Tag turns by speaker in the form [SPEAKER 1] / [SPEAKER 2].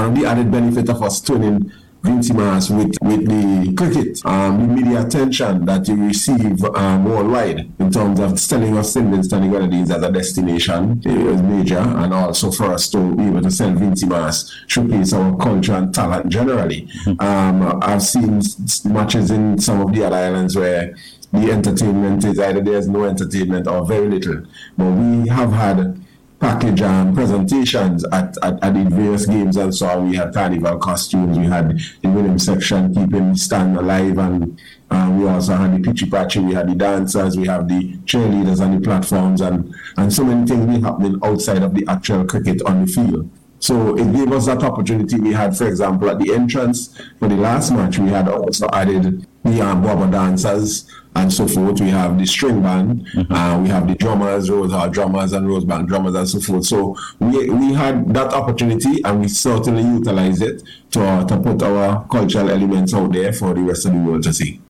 [SPEAKER 1] one of the added benefit of us tuning Vincy Mas with the cricket, the media attention that you receive worldwide in terms of selling of St. Vincent and the Grenadines as a destination is major, and also for us to be able to sell Vincy Mas, showcase our culture and talent generally. I've seen matches in some of the other islands where the entertainment is either there's no entertainment or very little, but we have had package presentations at the various games, and so we had carnival costumes, we had the rhythm section keeping the stand alive, and we also had the pitchy patchy, we had the dancers, we have the cheerleaders on the platforms, and so many things were happening outside of the actual cricket on the field. So it gave us that opportunity. We had, for example, at the entrance for the last match, we had also added the bobber dancers and so forth. We have the string band, we have the drummers, Rosehall drummers and Rosebank drummers and so forth. So we had that opportunity, and we certainly utilized it to put our cultural elements out there for the rest of the world to see.